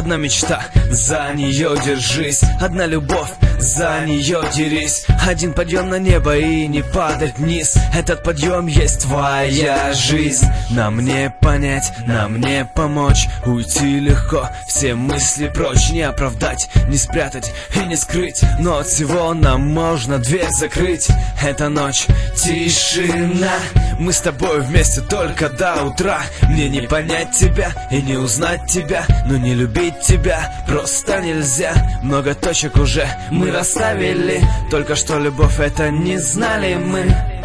одна мечта, за нее держись. Одна любовь, за нее дерись. Один подъем на небо и не падать вниз. Этот подъем есть твоя жизнь. Нам не понять, нам не помочь. Уйти легко, все мысли прочь. Не оправдать, не спрятать и не скрыть. Но от всего нам можно дверь закрыть. Эта ночь, тишина. Мы с тобой вместе только до утра. Мне не понять тебя и не узнать тебя, но не любить тебя просто нельзя. Много точек уже мы расставили, только что любовь это не знали мы.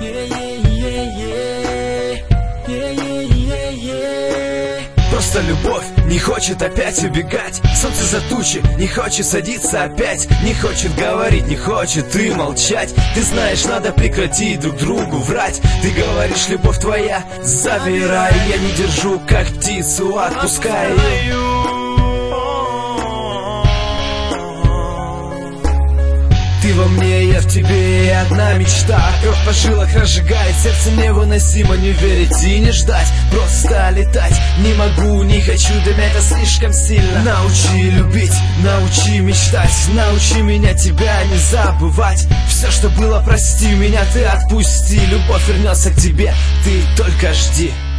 Просто любовь не хочет опять убегать. Солнце за тучи не хочет садиться опять. Не хочет говорить, не хочет и молчать. Ты знаешь, надо прекратить друг другу врать. Ты говоришь, любовь твоя, забирай. Я не держу, как птицу, отпускаю. Ты во мне, я в тебе, и одна мечта. Кровь по жилах разжигает, сердце невыносимо не верить и не ждать. Просто летать не могу, не хочу, для меня это слишком сильно. Научи любить, научи мечтать, научи меня тебя не забывать. Все, что было, прости меня, ты отпусти. Любовь вернется к тебе, ты только жди.